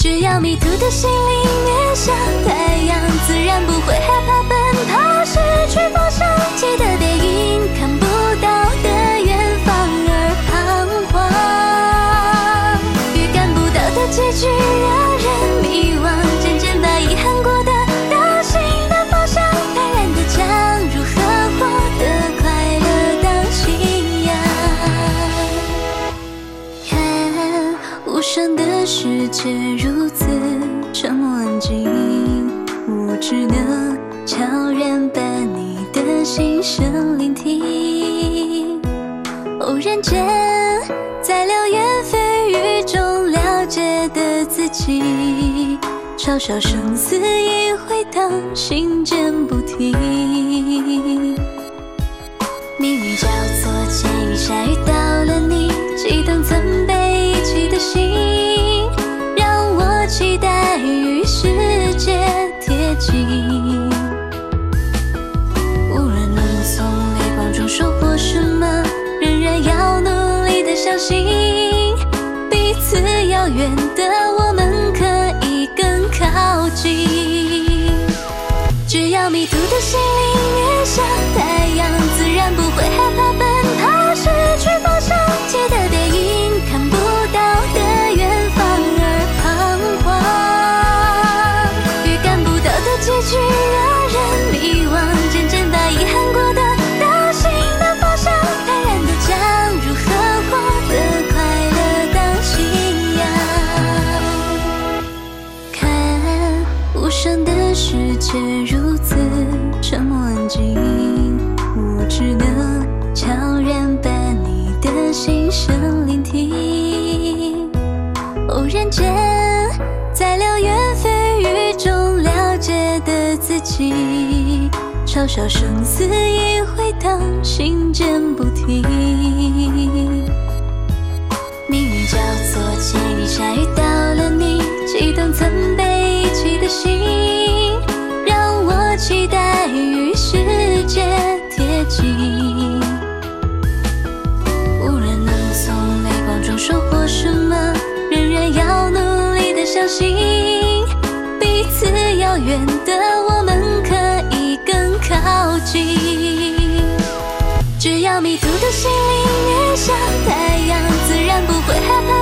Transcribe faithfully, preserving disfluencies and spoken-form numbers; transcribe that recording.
只要迷途的心灵面向太阳，自然不会害怕奔跑，失去方向，记得背影，看不到的远方而彷徨。预感不到的结局让人迷惘，渐渐把遗憾过得到新的方向，坦然地讲如何获得快乐当信仰。看无声的世界如此沉默安静，我只能悄然把你的心声聆听。偶然间在流言蜚语中了解的自己，嘲笑生死一回荡，心间不停。命运交错间一下遇到了你，激动曾被遗弃的心，让我期待与世界贴近。无论能从泪光中收获什么，仍然要努力的相信，彼此遥远的我们可以更靠近。只要迷途的心灵面向太阳，自然不会害怕奔跑，失去方向，记得背影，看不到的远方而彷徨。预感不到的结局让人迷惘，渐渐把遗憾过得到新的方向，坦然地讲如何获得快乐当信仰。看无声的世界如此沉默安静，我只能悄然把你的心声聆听。偶然间在流言蜚语中了解的自己，嘲笑生死一回荡，心间不停。命运交错间一下遇到了你，激动曾被遗弃的心，让我期待与世界贴近。无论能从泪光中收获什么，仍然要努力的相信，彼此遥远的我们可以更靠近。只要迷途的心灵面向太阳，自然不会害怕